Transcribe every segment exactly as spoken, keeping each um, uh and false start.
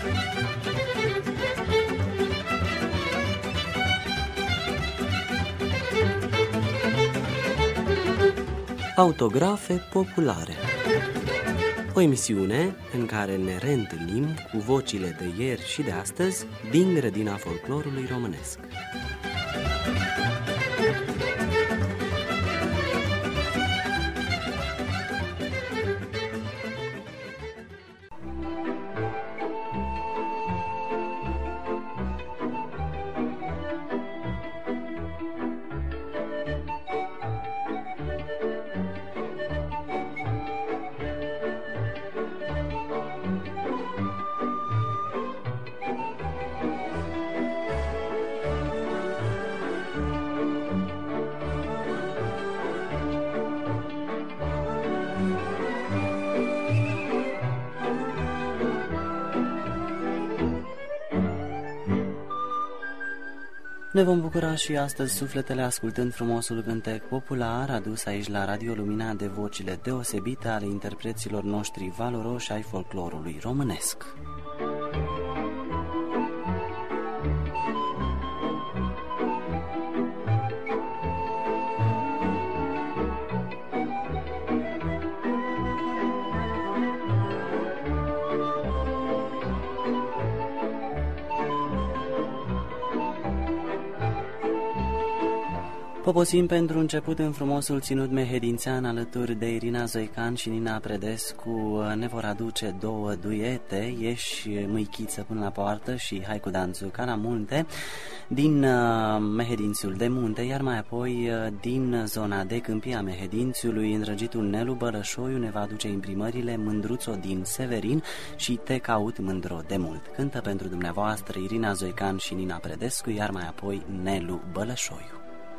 Autografe populare. O emisiune în care ne reîntâlnim cu vocile de ieri și de astăzi din grădina folclorului românesc. Ne vom bucura și astăzi sufletele ascultând frumosul cântec popular adus aici la Radio Lumina de vocile deosebite ale interpreților noștri valoroși ai folclorului românesc. Poposim pentru început în frumosul ținut mehedințean alături de Irina Zoican și Nina Predescu ne vor aduce două duete, Ieși mâichiță până la poartă și Hai cu danțul ca la munte, din uh, Mehedințiul de munte, iar mai apoi uh, din zona de Câmpia Mehedințiului, îndrăgitul Nelu Bălășoiu ne va aduce imprimările Mândruțo din Severin și Te caut mândro de mult. Cântă pentru dumneavoastră Irina Zoican și Nina Predescu, iar mai apoi Nelu Bălășoiu.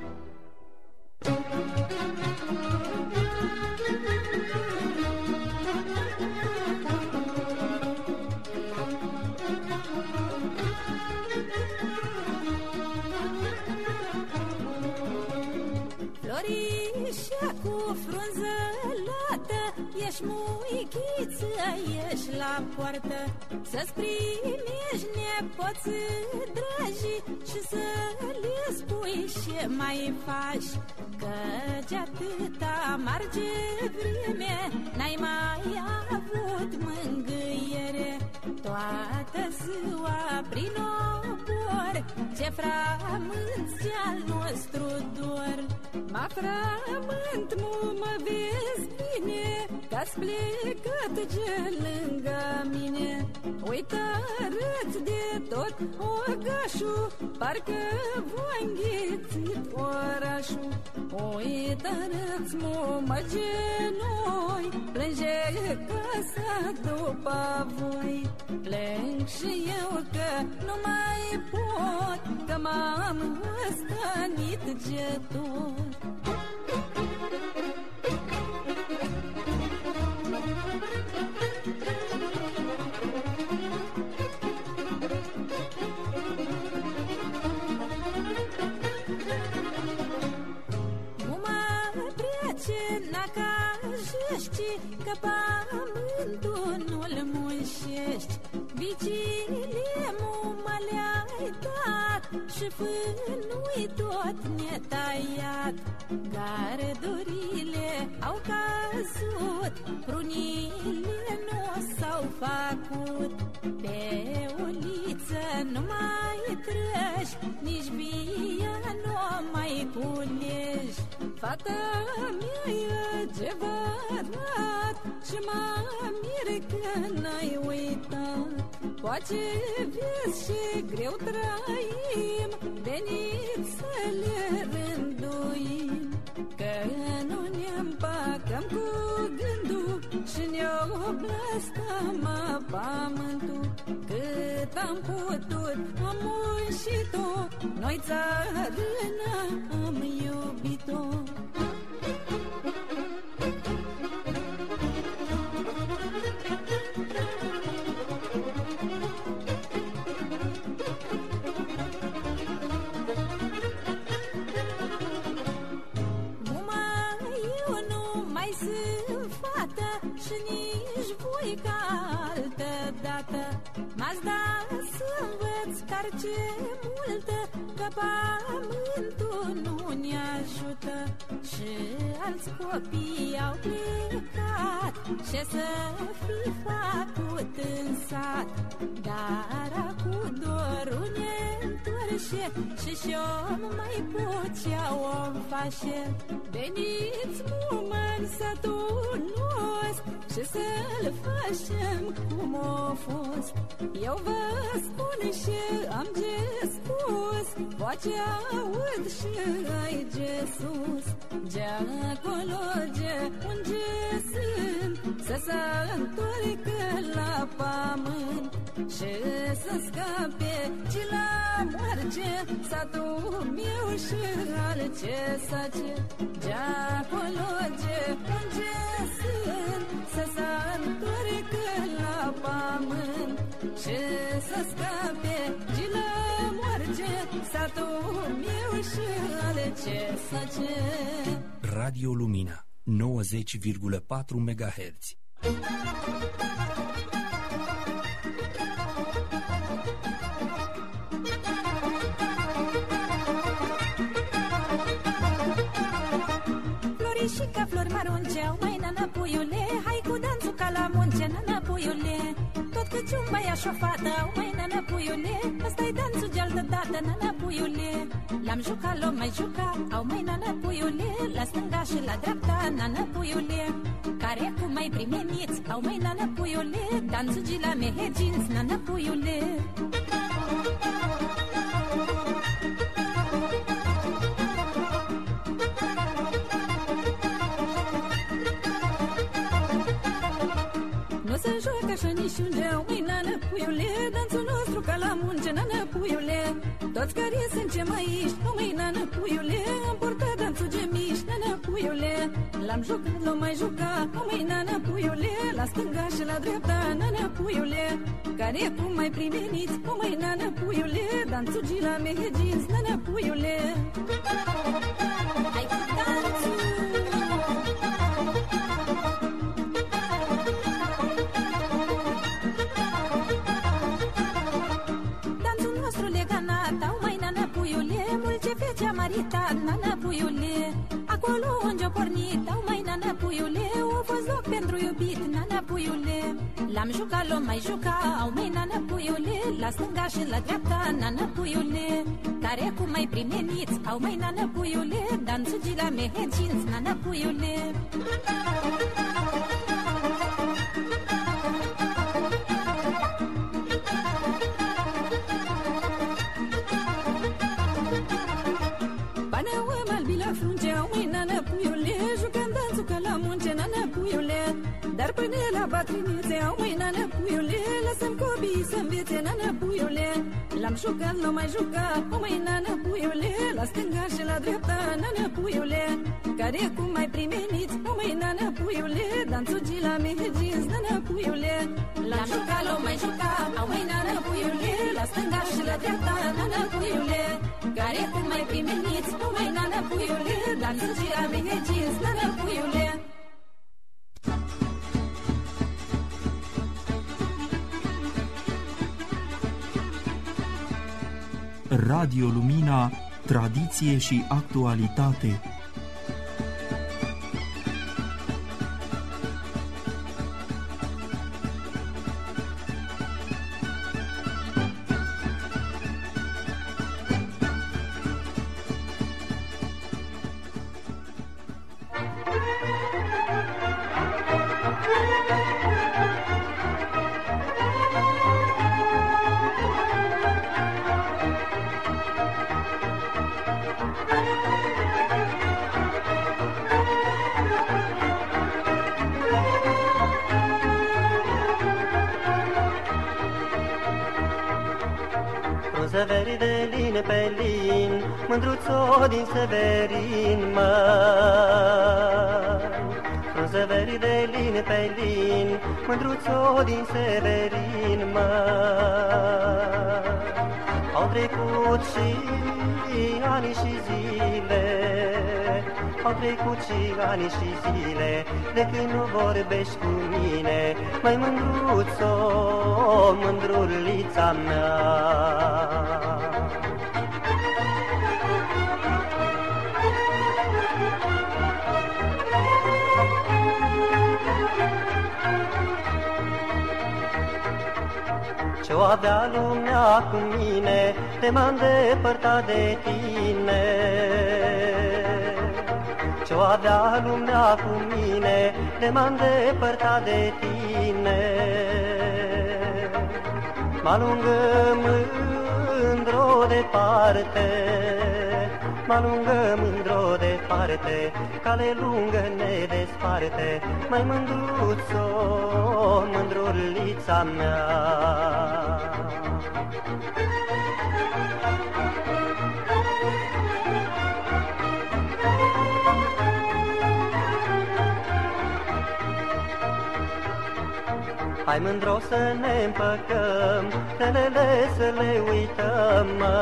Florișa cu frunză lată, ești muichiță, ești la poartă, să-ți primești nepoții dragi și să le spui ce mai faci, căci atâta marge vreme, n-ai mai avut mângâiere. Toată ziua prin obor, ce frămânți al nostru dor. Mă frământ, mu mă vezi bine, că-ți plecat ce lângă mine. Uită răți de tot ogașul, parcă v-a înghițit orașul. Uită răți, mu mă genoi, plânge casa după voi. Plâng și eu că nu mai pot, că m-am răstănit de tot. Că pământul nu-l mușești, vicile mu mă le-ai dat și fânui tot netăiat. Gardurile au căzut, prunile nu s-au făcut. Pe uliță nu mai treci, nici bia nu mai culegi. Fata mea e adevărat și mă mir că n-ai uitat. Poate vezi și greu trăim, veniți să le rânduim, că nu ne împăcăm cu gândul și ne-o blăstăm pământul. Cât am putut am muncit-o, noi țărână am iubit-o. odată. M-ați dat să învăț dar ce multă, că pământul nu ne ajută. Și alți copii au plecat ce să fi făcut în sat. Dar acum dorul ne întoarce și și-om mai puțea om face. Veniți mumă-n satul nostru și să-l facem cum a fost. Eu vă spun și am ce spus, voce aud și ai ce sus. De-acolo de unde sunt, să se întoarcă la pământ și să scape de la moarte satul meu și al ce sace. De-acolo de unde sunt, să se întoarcă la pământ și să scape de la moarte satul meu și al ce sace. Radio Lumina nouăzeci virgulă patru megahertz. Florișica, flori marunceau, mai nana puiule, hai cu danțul ca la munce, nana puiule. Tot cât un băiat și o fată, au mai nana puiule, ăsta-i danțul de altă dată, nana puiule. L-am jucat, l-o mai juca, au mai nana puiule, la stânga și la dreapta, nana puiule. Care cu mai primeniți, au mai nana puiule, danțul de la meheginți, nana puiule. Nu se joacă așa niciunde, măi, nana puiule, danțul nostru ca la munce, nana puiule. Toți care suntem aici, măi, nana puiule, am portat danțul de mici, nana puiule. L-am jucat, l-o mai jucat, măi, nana puiule, la stânga și la dreapta, nana puiule. Care cum mai primeniți, măi, nana puiule, danțul de la meheginți, nana puiule. Hai cu danțul! Maritat, nana puiule, acolo unde-o pornit, au mai nana puiule, o fost loc pentru iubit, nana puiule. L-am jucat, l-o mai juca, au mai nana puiule, la stânga și la dreapta, nana puiule. Care cum mai primeniți, au mai nana puiule, danțul de la meheginți, nana puiule. Dar până la bătrânețe, au măi, nana puiule, lăsăm copiii să învețe, nana puiule. L-am jucat, l-o mai jucat, o măi, nana puiule, la stânga și la dreapta, nana puiule. Care cum mai primeniți, o măi, nana puiule, danțul de la meheginți, nana puiule. L-am jucat, l-o mai jucat, au măi, nana puiule, la stânga și la dreapta, nana puiule. Care cum mai primeniți, o măi, nana puiule, danțul de la meheginți, nana puiule. Radio Lumina, tradiție și actualitate. Severi de lin pe lin, mândruțo din Severin, măi. Severi de lin pe lin, mândruțo din Severin, măi. Au trecut și ani și zile, au trecut și ani și zile, de când nu vorbești cu mine, mai mândruțo, mândrulița mea. Ce-o avea lumea cu mine, te m-a îndepărtat de tine. Ce-o avea lumea cu mine, te m-a îndepărtat de tine. Mă lungă mândro departe, mă lungă mândro departe, cale lungă ne desparte, mai mândruțo, mândrulița mea. Hai mândro să ne împăcăm, relele să le uităm, mă.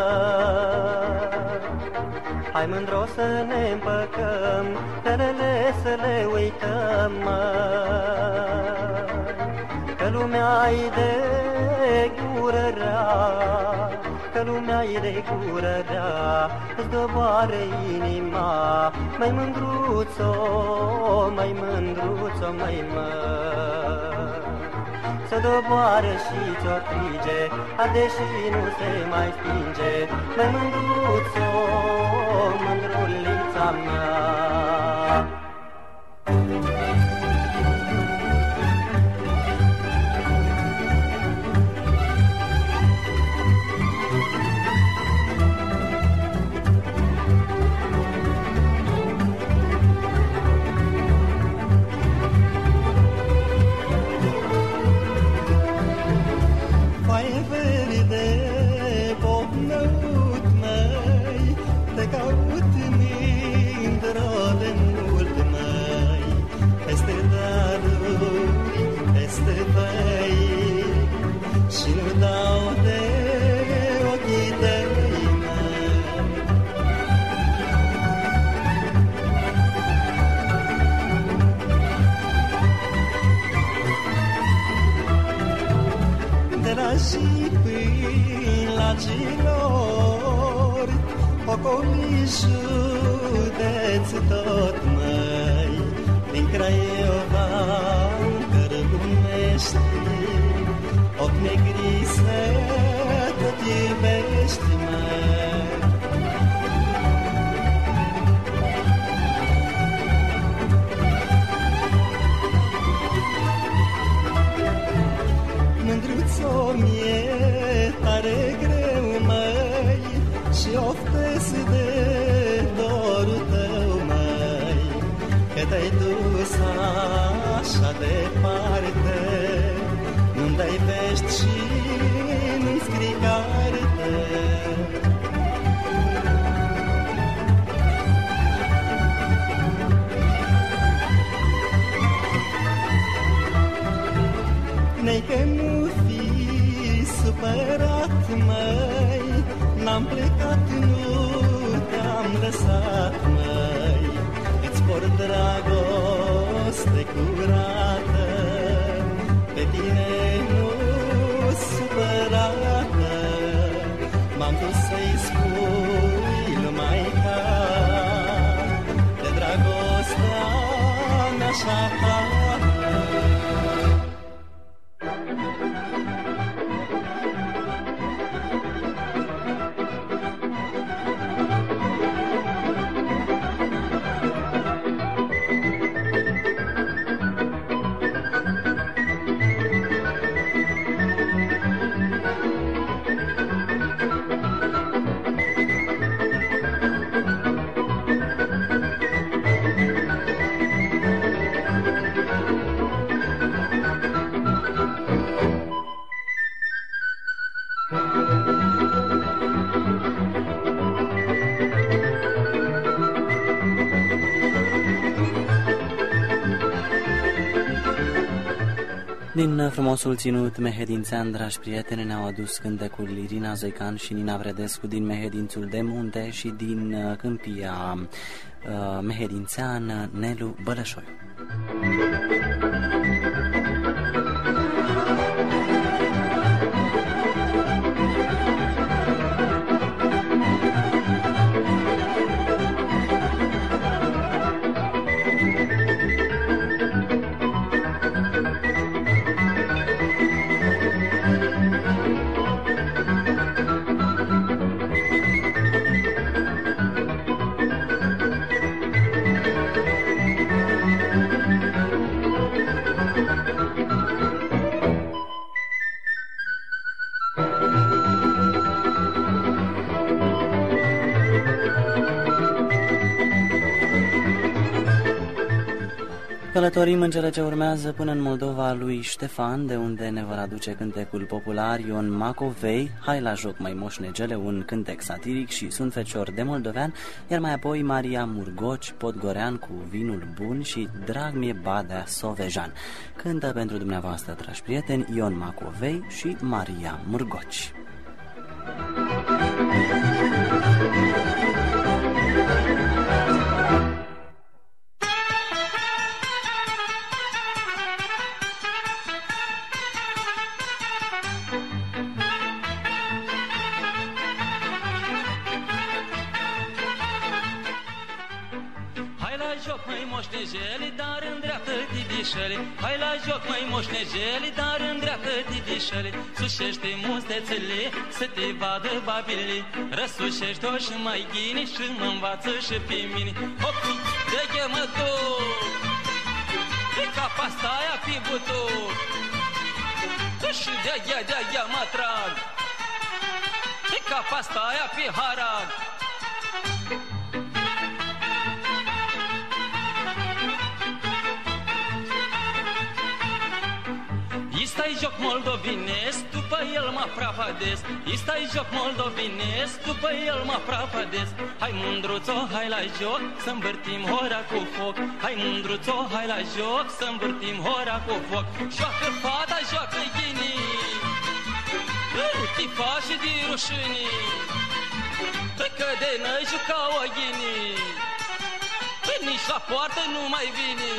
Hai mândro să ne împăcăm, relele să le uităm, mă. Că lumea-i de gură rea, că lumea-i de gură rea, îți doboară inima, mai mândruțo, mai mândruțo, mai mă. Să doboară și ți-o frige, arde și nu se mai stinge, mai mândruțo, mândrulița mea. Și până la girori, ocoli județi tot, măi, din Craiova încărbunești, ochi negri să tot iubești, măi. Mândruțo, mi-e tare greu, măi, și oftez de dorul tău, măi, că te-ai dus așa departe, nu-mi dai vești și nu-mi scrii carte. Nei că nu fi supărat, măi, n-am plecat, nu te-am lăsat, măi, îți port dragoste curată, pe tine nu supărată, m-am dus să-i spui lumai ta, de dragostea mea așa ta. din frumosul ținut mehedințean, dragi prieteni, ne-au adus cântecul Irina Zoican și Nina Vredescu din Mehedințul de Munte și din câmpia uh, mehedințean Nelu Bălășoiu. Călătorim în cele ce urmează până în Moldova lui Ștefan, de unde ne vor aduce cântecul popular Ion Macovei, Hai la joc mai moșnegele, un cântec satiric și Sunt fecior de moldovean, iar mai apoi Maria Murgoci, Podgorean cu Vinul bun și Drag mie Badea Sovejan. Cântă pentru dumneavoastră, dragi prieteni, Ion Macovei și Maria Murgoci. Dar îndreaptă tidișăle, hai la joc mai moșnegele, dar îndreaptă tidișăle. Sușește mustețele, să te vadă babile, răsușește-o și mai ghine și mă învață și pe mine. Hop, de-ghe mă duc, de capa staia pe butuc, și de-ghe, de-ghe mă trag, de capa staia pe harag. Istai joc moldovinesc, după el mă prafades. Istai joc moldovinesc, după el mă prafades. Hai mândruțo, hai la joc, să învârtim hora cu foc. Hai mândruțo, hai la joc, să învârtim hora cu foc. Joacă fata, joacă ghinii, nu te faci de rușinii, că de noi jucau o ghinii, nici la poartă nu mai vine.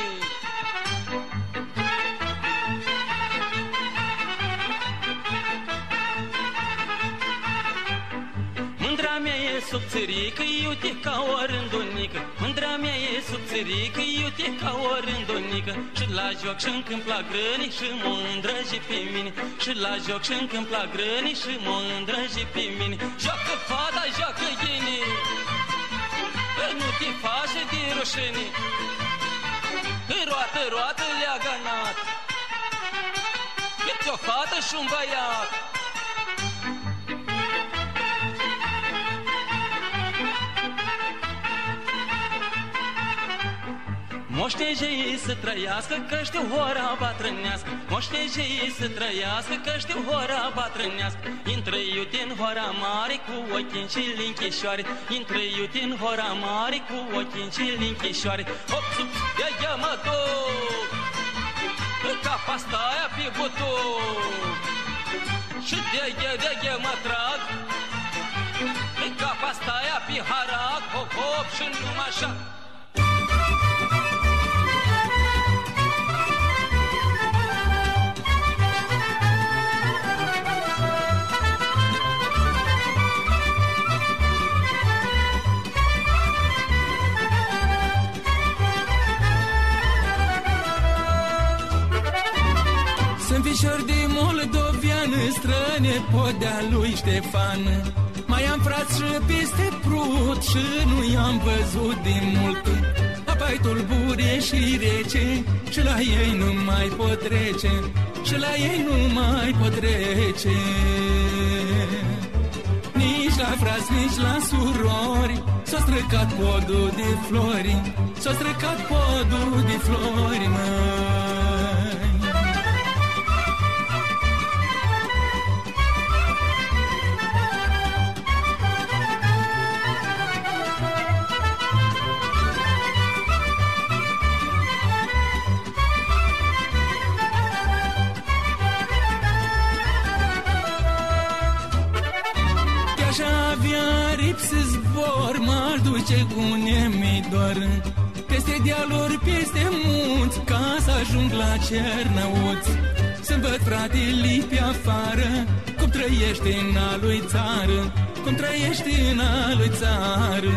Mândra mea e subțirică, iute ca o rândunică. Mândra mea e subțirică, iute ca o rândunică. Și la joc și-n câmp la grâni și mă îndrăji pe mine. Și la joc și-n câmp la grâni și mă îndrăji pe mine. Joacă fata, joacă ghinii, nu te faci de rușini. Roată, roată le-a ganat, câte o fată și-un băiat. Moștejei să trăiască, că știu hora bătrânească. Moștejei să trăiască, că știu hora bătrânească. Intră iute în hora mare cu ochii și linchișoare. Intră iute în hora mare cu ochii și linchișoare. Hop, sup, ia-ia mă duc, capa staia pe butuc, și de-ia, de-ia mă trag, capa staia pe harac. Hop, hop, și numai așa. Sunt fișor de moldovean, străne podea lui Ștefan. Mai am frați și peste prut și nu i-am văzut de mult. Apa-i tulbure și rece și la ei nu mai pot trece, și la ei nu mai pot trece. Nici la frați, nici la surori s-a străcat podul de flori, s-a străcat podul de flori, măi. lipsă zbor m-aș duce cu nemidor, peste dealuri, peste munți, ca să ajung la Cernăuți. Să-mi văd frate lipi afară, cum trăiește în a lui țară, cum trăiește în a lui țară.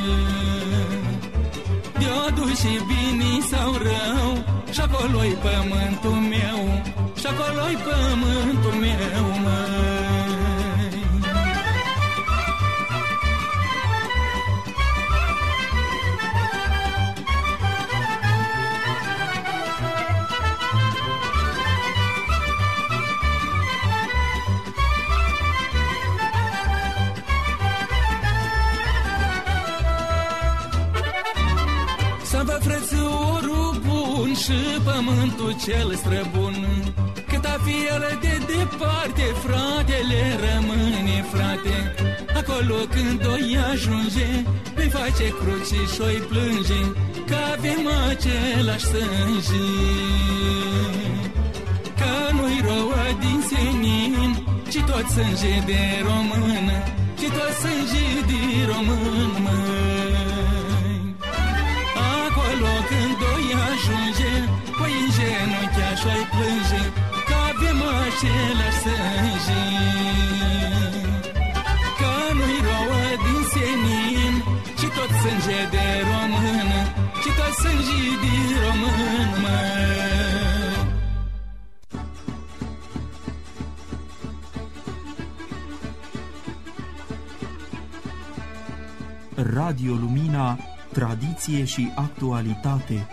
De-o duce bine sau rău, și acolo-i pământul meu, și acolo-i pământul meu, măi. Frățiorul bun și pământul cel străbun, câta fi el de departe, fratele rămâne frate. Acolo când o-i ajunge, îi face cruci și-o-i plânge, că avem același sânge. Că nu-i rouă din senin, ci tot sânge de român, ci tot sânge de român, măi. Când o-i ajunge, păi în genunchi așa-i plânge, că avem același sânge. Că nu-i rouă din senin, ci tot sânge de român, ci tot sânge de român, măi. Radio Lumina, tradiție și actualitate.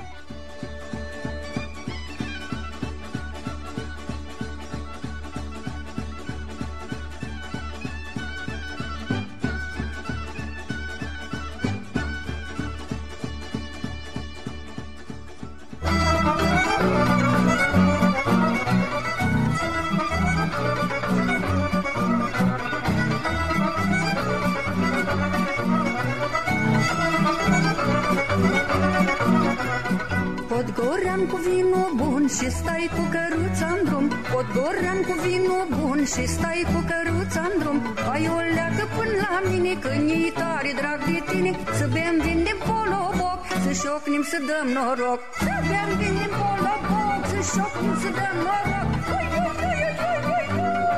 Podgorean cu vinul bun și stai cu căruța-n drum. Podgorean cu vinul bun și stai cu căruța-n drum. Ai o leacă până la mine, când e tare drag de tine. Să bem vin din poloboc, să șocnim, să dăm noroc. Să bem vin din poloboc, să șocnim, să dăm noroc. Ui, ui, ui, ui, ui, ui, ui.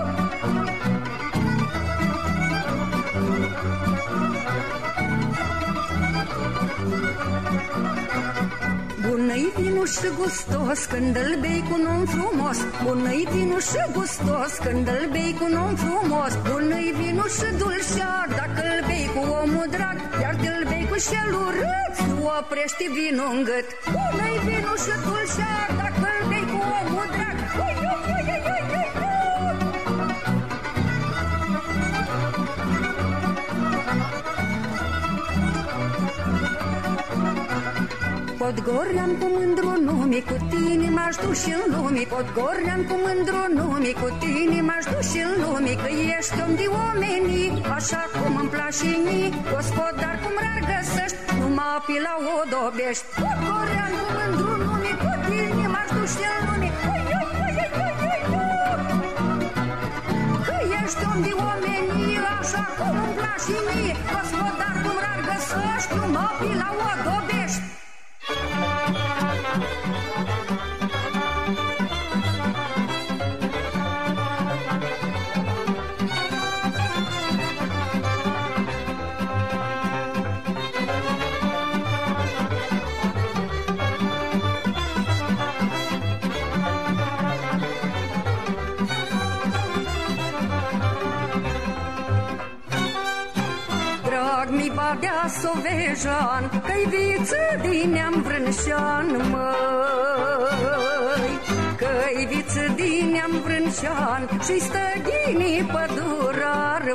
Bună-i vinul și gustos când îl bei cu un om frumos. Bună-i vinul și gustos când îl bei cu un om frumos. Bună-i vinul și dulcear dacă îl bei cu omul drag. Iar te-l bei cu șel urât, tu oprești vinul în gât. Bună-i vinul și dulcear dacă îl bei cu omul drag. Ui, ui, ui, ui, ui, ui. Podgorean cu mândru nume, cu tine m-aș duce în lume. Podgorean cu mândru nume, cu tine m-aș duce în lume. Că ești om de omenii, așa cum îmi place mie. Gospodar cum rar găsești, numai pe la o dobești. Podgorean cu mândru nume, cu tine m-aș duce în lume. Ui, ui, ui, ui, ui, ui, ui. Că ești om de omenii, așa cum îmi place mie. Gospodar cum rar găsești, numai pe la o dobești. Mi badea sovejan, că-i viță din neam vrânșan, măi. Că-i viță din neam vrânșan și-i stăghinii pădurar,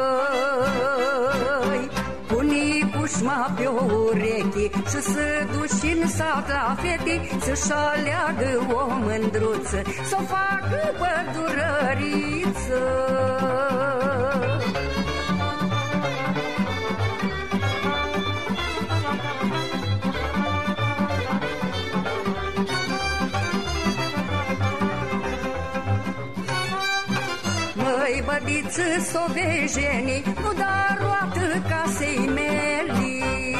măi. Pune pușma pe o ureche și să duci în sat la fete, să-și aleagă o mândruță, s-o facă pădurăriță. Măi, bădiță, sovejenii, nu da roată casei meli,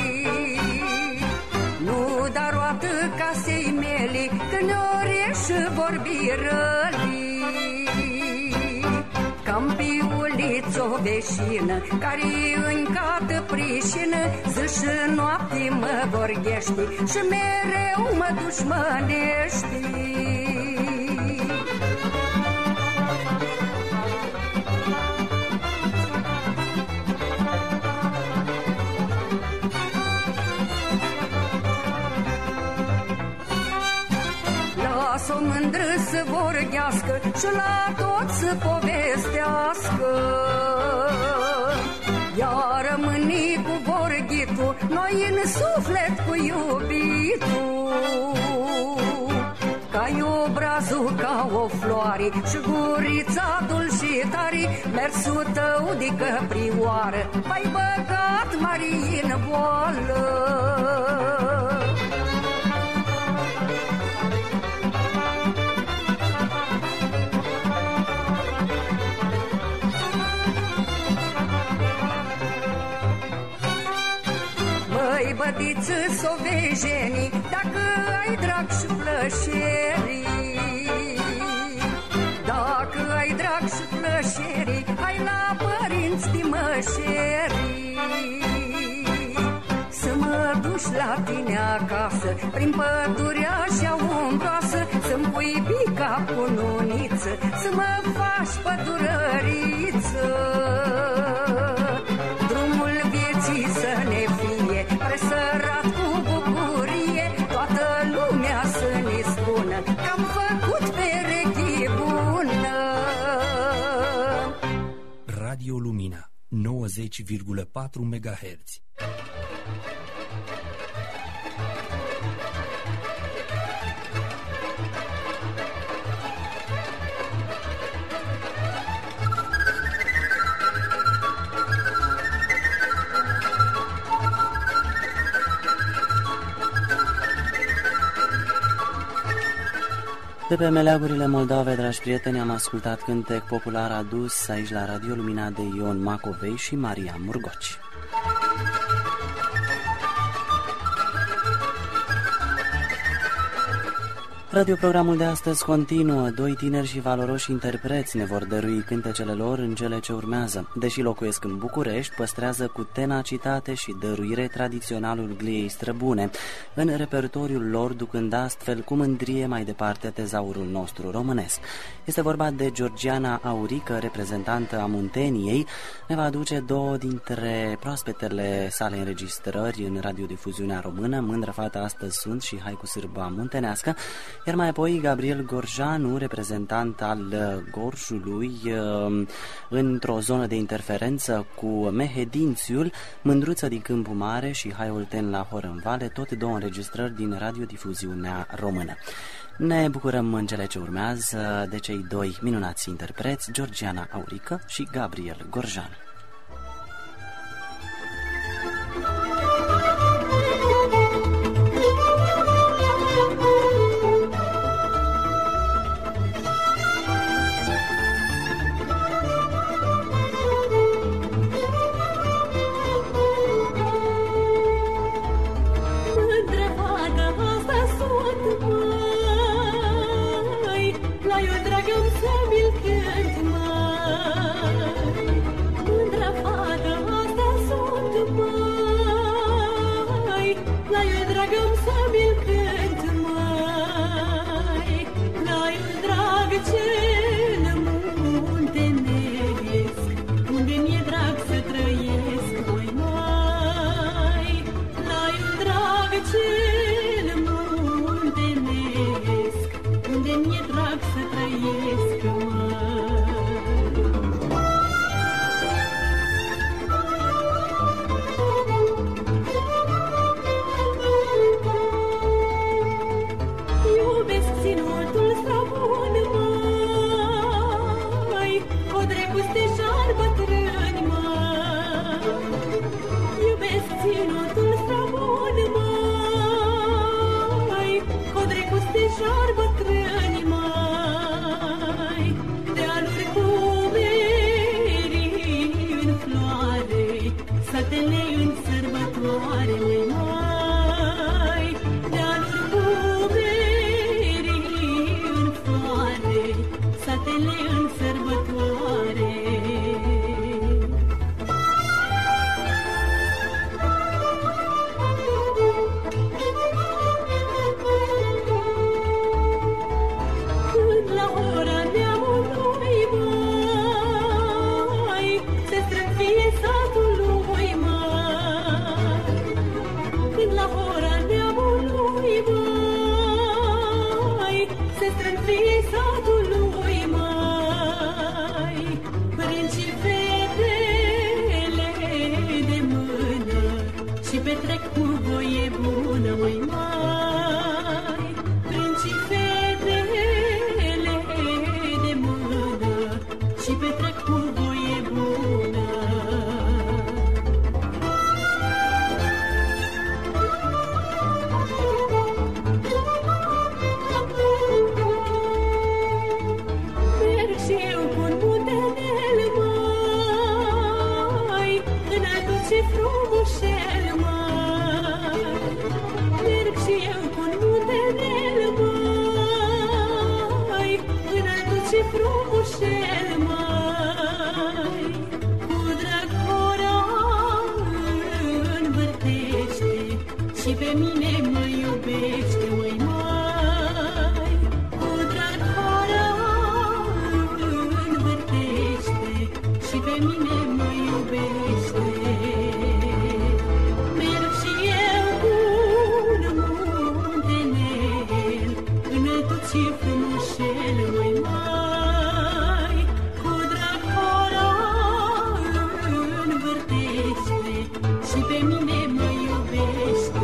nu da roată casei meli, când oreș vorbi răli. Campiuliț-o veșină, care-i încată prișină, zi și noapte mă vorghești și mereu mă dușmănești. Las-o mândră să vorbească și la tot să povestească. Ea rămâni cu vorghitul, noi în suflet cu iubitul. Ca-i obrazul ca o floare și gurița dulcitare, mersul tău de căprioară, m-ai băgat mari în boală. Bădiță, sovejenii, dacă ai drag și plășerii, dacă ai drag și plășerii, hai la părinți timășerii. Să mă duci la tine acasă, prin pădurea și-a umbroasă, să-mi pui pica cu nuniță, să mă faci pădurăriță. Drumul vieții să ne fie presărat cu bucurie, toată lumea să ne spună că am făcut pereche bună. Radio Lumina nouăzeci virgulă patru megahertz. De pe meleagurile Moldove, dragi prieteni, am ascultat cântec popular adus aici la Radio Lumina de Ion Macovei și Maria Murgoci. Radioprogramul de astăzi continuă. Doi tineri și valoroși interpreți ne vor dărui cântecele lor în cele ce urmează. Deși locuiesc în București, păstrează cu tenacitate și dăruire tradiționalul gliei străbune, în repertoriul lor ducând astfel cu mândrie mai departe tezaurul nostru românesc. Este vorba de Georgiana Aurică, reprezentantă a Munteniei. Ne va aduce două dintre proaspetele sale înregistrări în radiodifuziunea română, Mândră fată astăzi sunt și Hai cu sârba muntenească, iar mai apoi Gabriel Gorjanu, reprezentant al Gorjului, într-o zonă de interferență cu Mehedințiul, Mândruță din Câmpul Mare și Haiul Ten la Horânvale, toate două înregistrări din radiodifuziunea română. Ne bucurăm în cele ce urmează de cei doi minunați interpreți, Georgiana Aurică și Gabriel Gorjanu. Să-mi-l cânt, măi, ce frumușel, măi, merg și eu cu-n muntenel, măi, înălțut ce frumușel, măi, cu drag hora învârtește și pe mine mă iubește, măi, măi, cu drag hora învârtește și pe mine mă iubește. Merg și eu cu-n muntenel, înălțut și frumușel, măi, măi, cu drag hora învârtește și pe mine mă iubește.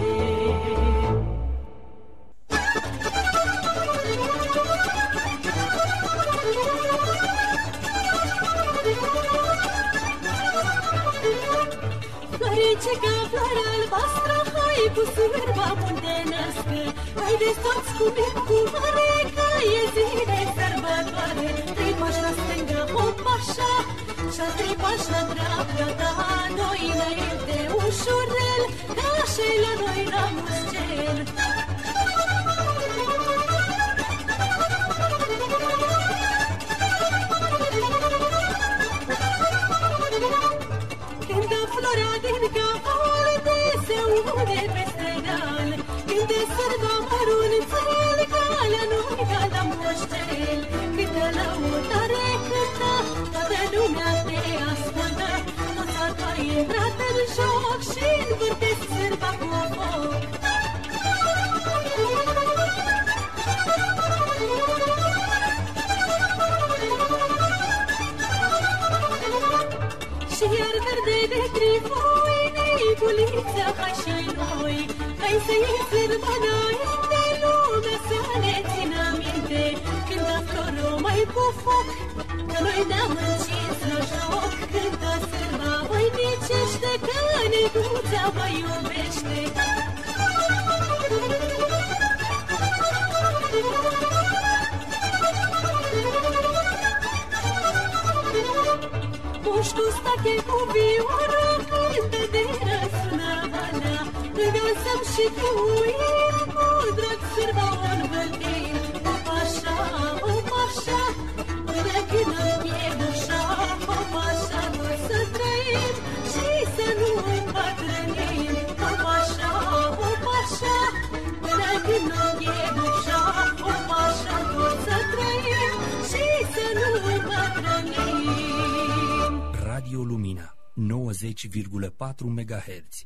Florice ca floarea albastră, hai cu sârba muntenească, haideți toți cu mic cu mare, că e zi de sărbătoare. Trei pași la stânga, hop așa, și-a trei pași la dreapta ta, noi înainte ușurel, că așa-i la noi la muscel. Cântă floarea din caval, de se unde peste deal, cântă sârba mărunțel, calea noi ca la moștel. Cântă lăutare, cântă, toată lumea te ascultă, toți satul e intrat în joc și învârtesc sârba cu foc. Și iar verde de trifoi, nebuliță, hai și noi, hai să iei sârba înainte, lumea să ne țină minte. Cântă florul mai cu foc, că noi ne-am încins la joc. Cântă sârba voinicește, că neguța vă iubește. Puștul stache cu vioară, cântă de răsună valea, înansăm și te uim, cu drag sârba o învăltim. Hop așa, hop așa, până când îmi ușa, hop așa, noi să trăim și să nu îmbătrânim. Hop așa, hop așa, până când îmi ușa, hop așa, noi să trăim și să nu îmbătrânim. Radio Lumina nouăzeci virgulă patru megahertz.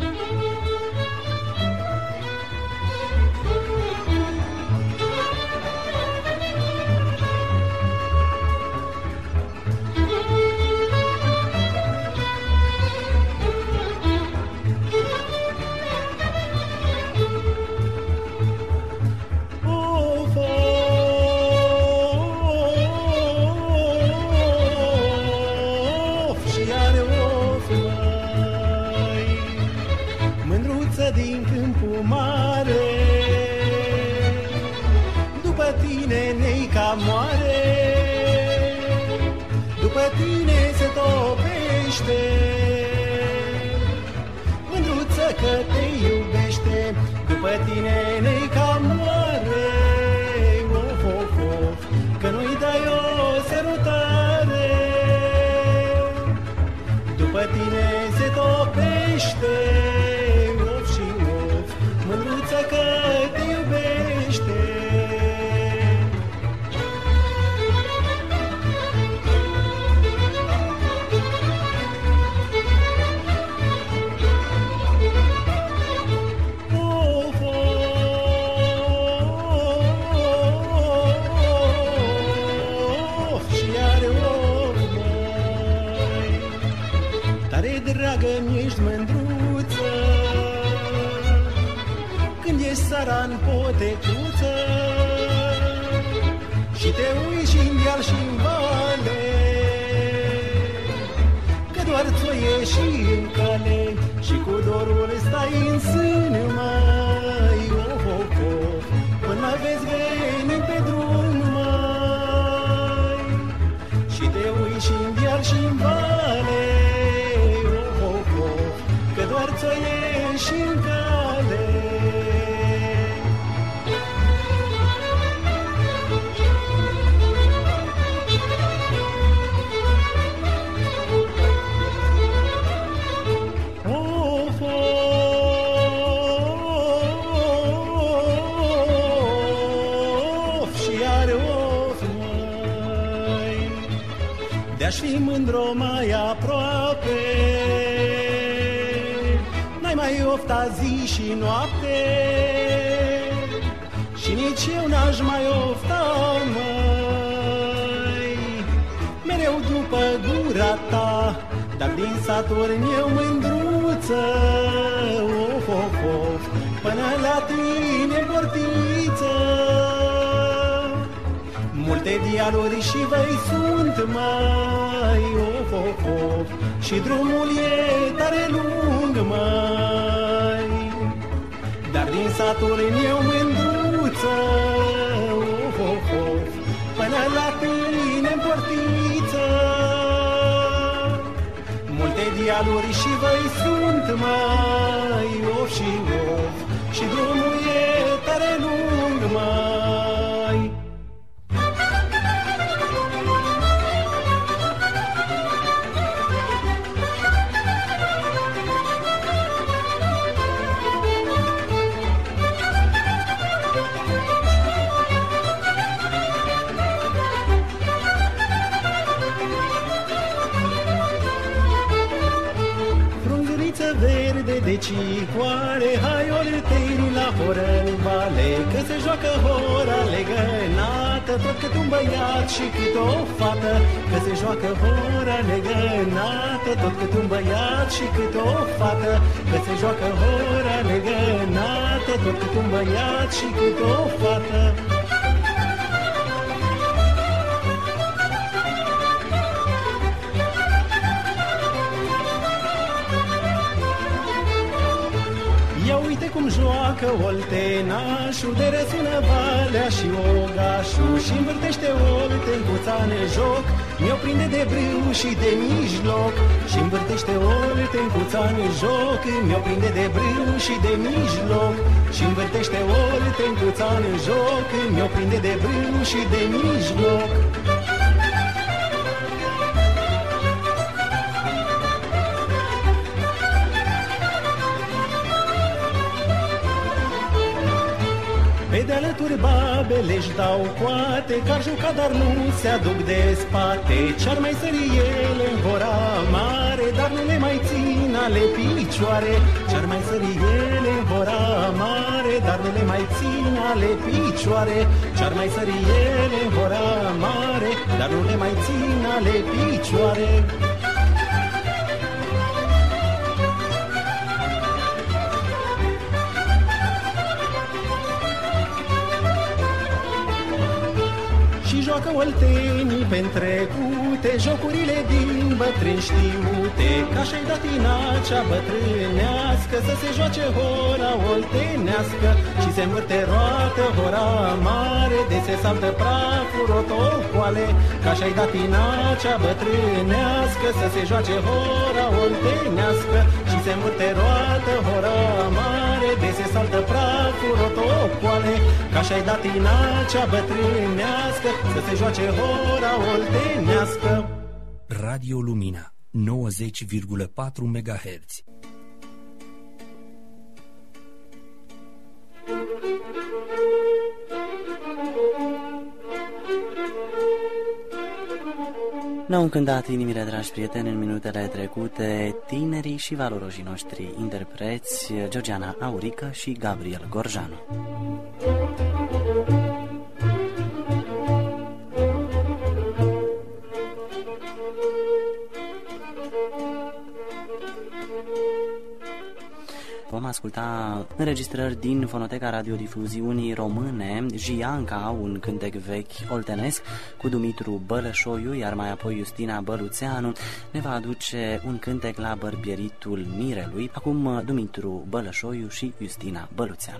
Din câmpul mare, după tine ne-i ca moare, după tine se topește, mândruță că te iubește, după tine ne-i ca moare, of, of, of, că nu-i dai o sărutare, după tine se topește, mândruță că te iubește. Of, of, și iar of, măi, tare dragă mi-ești mândruță, când ești sara în potecuță și te uiți și-n deal și-n vale, că doar ți-o ieși în cale și cu dorul stai în sân, mai, of, of, of, până vezi veni pe drum, mai, și te uiți și-n deal și-n vale, of, of, of, mândro mai aproape. N-ai mai ofta zi și noapte și nici eu n-aș mai ofta, măi, mereu după gura ta. Dar din saturn eu mândruță, of, of, of, până la tine portiță. Multe dialuri și văi sunt, mai, of, of, of, și drumul e tare lung, mai. Dar din saturn eu mândruță, of, of, of, până la tine portiță. Multe dialuri și văi sunt, mai, of și of, și drumul e tare lung, mai. Verde de cicoare, hai olteni la horă în vale, că se joacă hora legănată, tot cât un băiat și cât o fată. Că se joacă hora legănată, tot cât un băiat și cât o fată. Că se joacă hora legănată, tot cât un băiat și cât o fată. Ia uite cum joacă oltenașul, de răsună valea și ogașul, și învârtește oltencuța în joc, mi-o prinde de brâu și de mijloc. Și învârtește oltencuța în joc, mi-o prinde de brâu și de mijloc. Și învârtește oltencuța în joc, mi-o prinde de brâu și de mijloc. Pe de-alături babele-și dau coate, că-ar juca, dar nu se aduc de spate. Ce-ar mai sări ele în hora mare, dar nu le mai țin ale picioare. Ce-ar mai sări ele în hora mare, dar nu le mai țin ale picioare. Ce-ar mai sări ele în hora mare, dar nu le mai țin ale picioare. Joacă oltenii pe-ntrecute, jocurile din bătrâni știute, ca și-ai dat inacea bătrânească, să se joace hora oltenească. Și se învârte roată hora mare, de se saltă praful rotocoale, ca și-ai dat inacea bătrânească, să se joace hora oltenească. Și se învârte roată hora mare, de se saltă praful rotocoale, ca și-ai dat inacea bătrânească, să se joace hora oltenească. Radio Lumina nouăzeci virgulă patru megahertz. Ne-au încântat inimile, dragi prieteni, în minutele trecute tinerii și valoroșii noștri interpreți Georgiana Aurică și Gabriel Gorjanu. Vom asculta înregistrări din Fonoteca Radiodifuziunii Române, Jianca, un cântec vechi oltenesc, cu Dumitru Bălășoiu, iar mai apoi Justina Băluțeanu ne va aduce un cântec la Bărbieritul Mirelui. Acum Dumitru Bălășoiu și Justina Băluțeanu.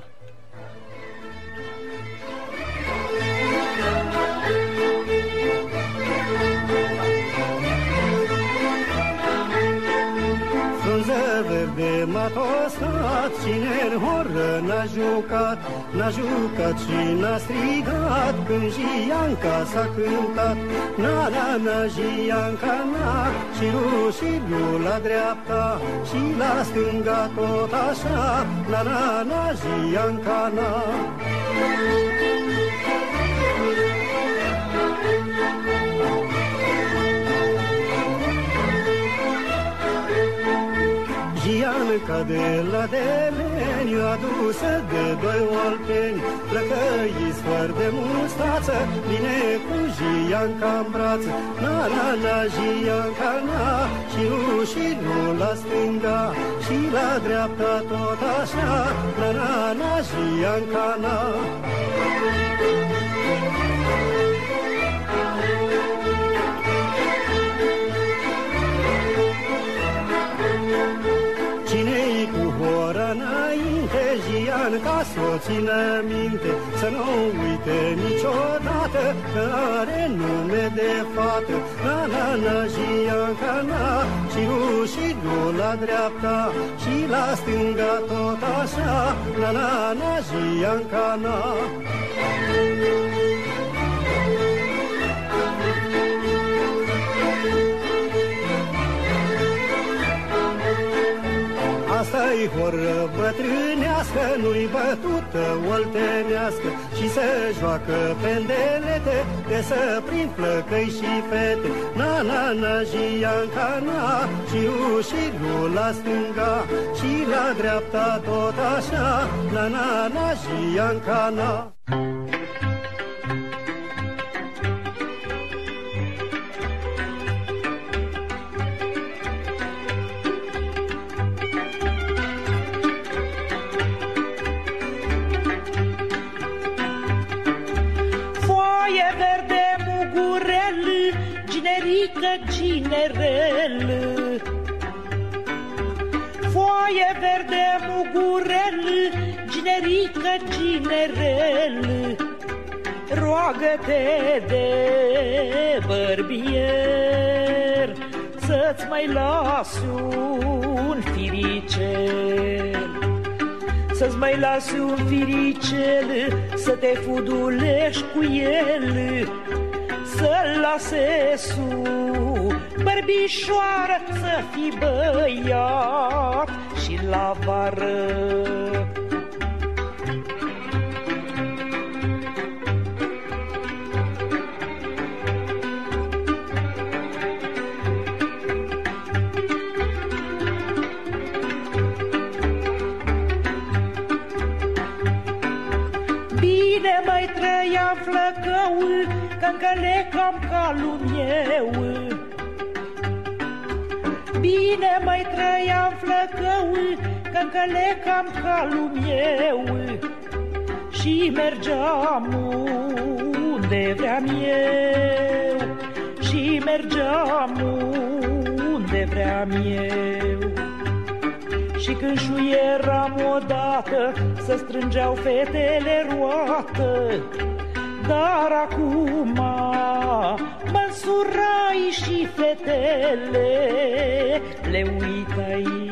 Verde m-a tostat, cine-n horă n-a jucat, n-a jucat și n-a strigat, când Jianca s-a cântat. Na, na, na, Jianca, na, și rușiul la dreapta, și la stânga tot așa, na, na, na, Jianca, na. Gianca de la Demeniu, adusă de doi olteni, plăcăiți fără de mustață, vine cu Gianca-n brață. Na, na, na, Gianca, na, și nu, și nu la stânga, și la dreapta tot așa, na, na, na, Gianca, na. Cine-i cu hora înainte, Gianca s-o țină minte, să nu uite niciodată că are nume de fată. Na, na, na, Gianca, na, și nu, și nu la dreapta, și la stânga tot așa, na, na, na, Gianca, na. Asta-i horă bătrânească, nu-i bătută oltenească, și se joacă pendelete, de să prind plăcăi și fete. Na, na, na, Gianca, na, și nu, și nu la stânga, și la dreapta tot așa, na, na, na, Gianca, na. Ginerel, foaie verde mugurel, ginerică ginerel, roagă-te de bărbier să-ți mai las un firicel, să-ți mai las un firicel, să te fudulești cu el, să-l lase sus bărbișoară, să fii băiat și la vară. Bine mai trăiam flăcău, că-ncă cam calul meu. Bine mai trăiam flăcău, că-ncă cam calul meu, și mergeam unde vream eu, și mergeam unde vream eu. Și când șuieram odată, să strângeau fetele roată, dar acum mă-nsurai și fetele le uitai.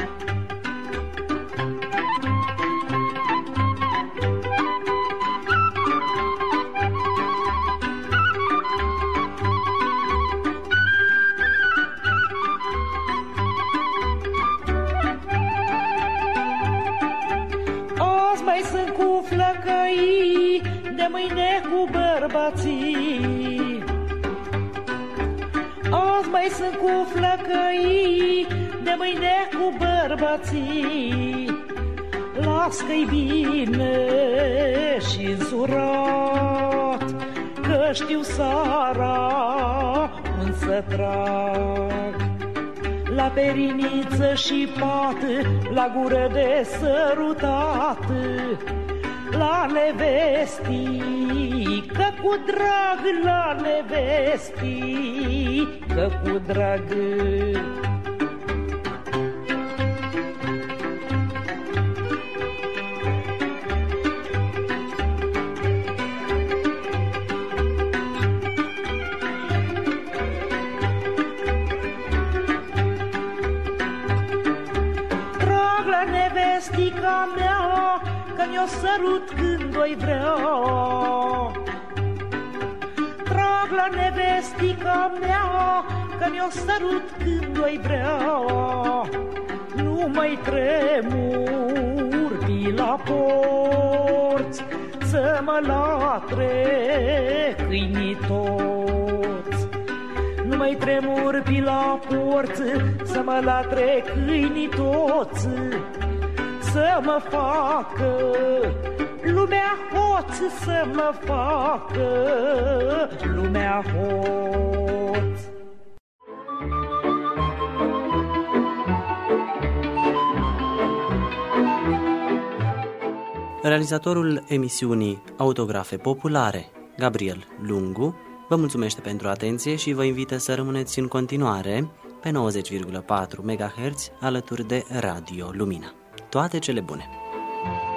Azi mai sunt cu flăcăii, de mâine cu bărbații. Azi mai sunt cu flăcăii, de mâine cu bărbații. Las că-i bine și însurat, că știu sara un să trag. La periniță și pat, la gură de sărutat, la nevestii, că cu drag, la nevestii, că cu drag. Drag la nevestica mea, că mi-o sărut când o-i vrea. Trag la nevestica mea, că mi-o sărut când o-i vrea. Nu mai tremur pe la porți, să mă latre câinii toți. Nu mai tremur pe la porță, să mă latre câinii toți, să mă facă lumea hoț, să mă facă lumea hoț. Realizatorul emisiunii Autografe Populare, Gabriel Lungu, vă mulțumește pentru atenție și vă invită să rămâneți în continuare pe nouăzeci virgulă patru megahertz alături de Radio Lumina. Toate cele bune!